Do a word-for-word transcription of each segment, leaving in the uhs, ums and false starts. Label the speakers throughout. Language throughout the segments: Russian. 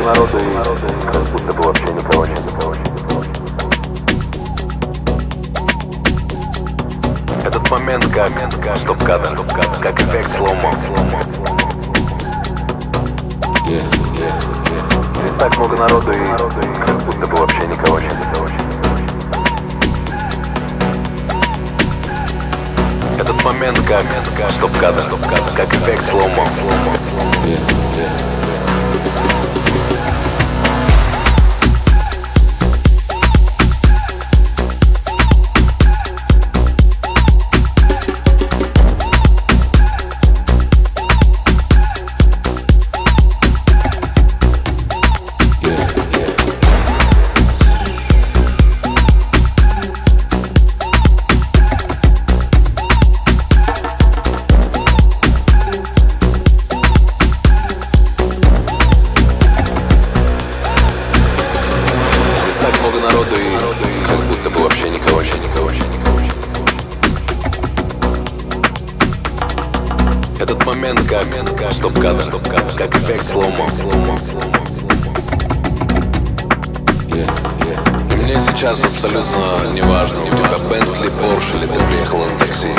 Speaker 1: народу и как будто бы вообще никого нет. Этот момент как стоп-кадр, как эффект слоумо.
Speaker 2: Yeah, yeah, yeah.
Speaker 1: Здесь так много народу и как будто бы вообще никого нет. Этот момент как стоп-кадр, как эффект слоумо.
Speaker 2: Yeah, yeah. Как будто бы вообще никого, никого, никого.
Speaker 1: Этот момент как стоп-кадр, как эффект слоумо.
Speaker 2: Yeah, yeah. И мне сейчас абсолютно неважно, у тебя Бентли, Порш или ты приехал на такси.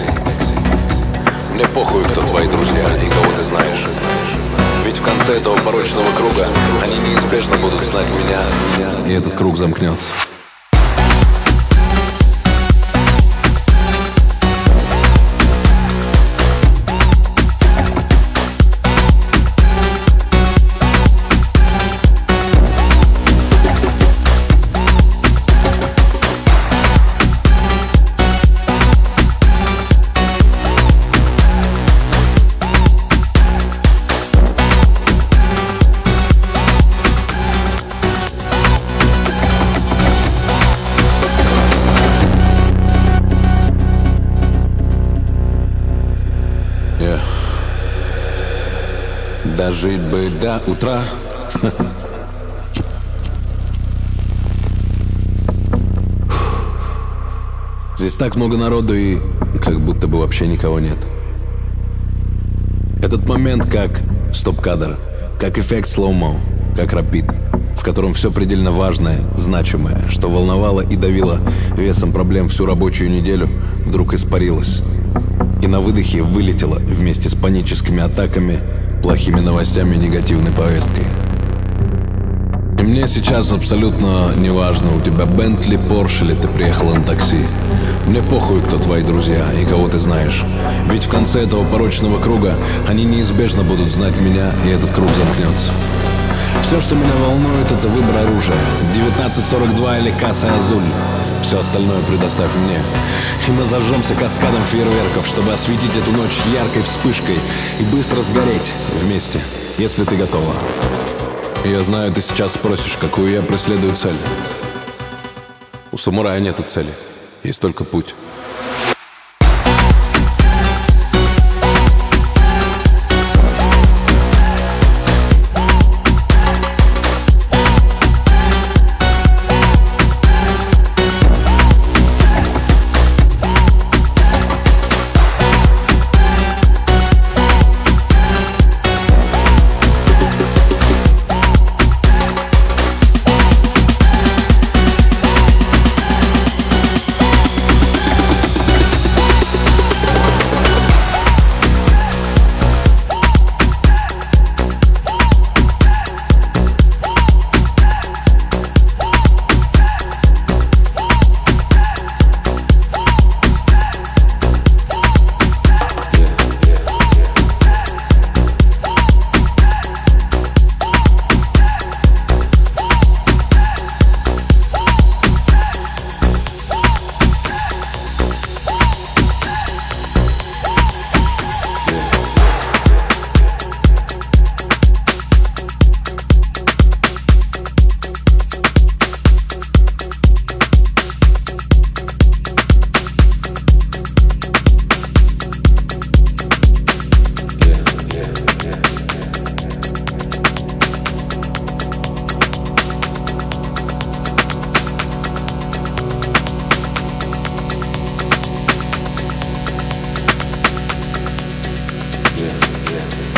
Speaker 2: Мне похуй, кто твои друзья и кого ты знаешь. Ведь в конце этого порочного круга они неизбежно будут знать меня, и этот круг замкнется. Дожить бы до утра. Здесь так много народу и как будто бы вообще никого нет. Этот момент как стоп-кадр, как эффект слоумо, как рапид, в котором все предельно важное, значимое, что волновало и давило весом проблем всю рабочую неделю, вдруг испарилось. И на выдохе вылетело вместе с паническими атаками, плохими новостями и негативной повесткой. И мне сейчас абсолютно неважно, у тебя Бентли, Порш или ты приехала на такси. Мне похуй, кто твои друзья и кого ты знаешь. Ведь в конце этого порочного круга они неизбежно будут знать меня, и этот круг замкнется. Все, что меня волнует, это выбор оружия. девятнадцать сорок два или Касса Азуль. Все остальное предоставь мне. И мы зажжемся каскадом фейерверков, чтобы осветить эту ночь яркой вспышкой и быстро сгореть вместе, если ты готова. Я знаю, ты сейчас спросишь, какую я преследую цель. У самурая нету цели, есть только путь. Yeah, yeah.